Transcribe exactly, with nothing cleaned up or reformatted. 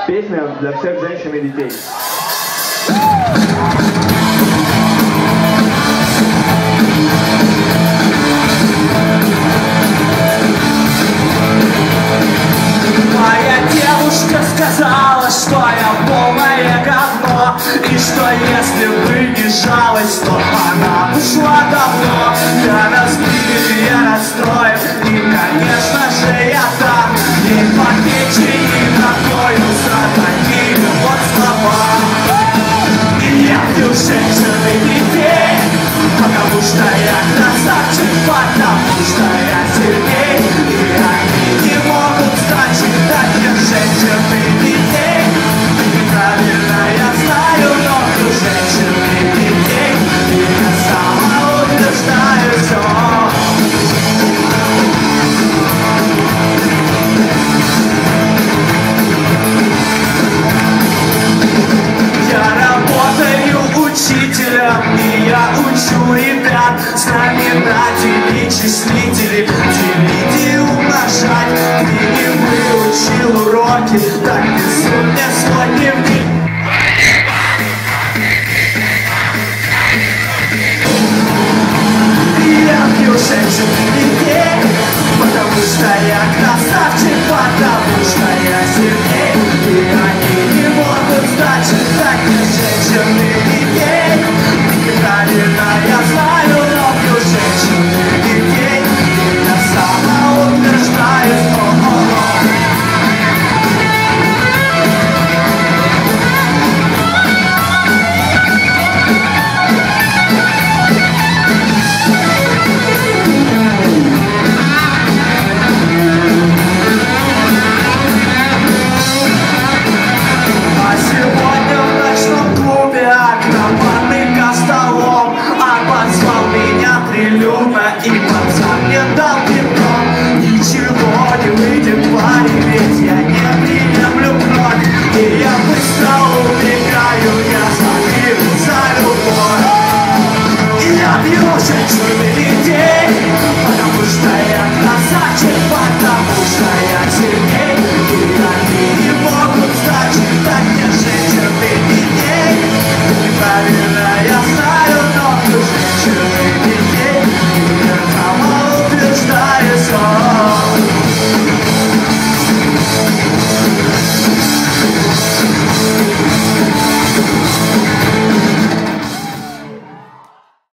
Песня для всех женщин и детей. Моя девушка сказала, что я полное говно, и что если бы не жалость, то она ушла давно. Я разбит, я расстроен, и, конечно же, я дам ей по печени такую за такие вот слова. И я пью женщин и детей, потому что я красавчик, потому что я сильней, и они не могут значить таких женщин и детей. Неправильно я знаю, но пью женщин и детей, и я самоутверждаю все. Учителем, и я учу ребят знаменатели, числители, делить и умножать. Ты не выучил уроки, так пишу мне свой дневник. И я пью женщин.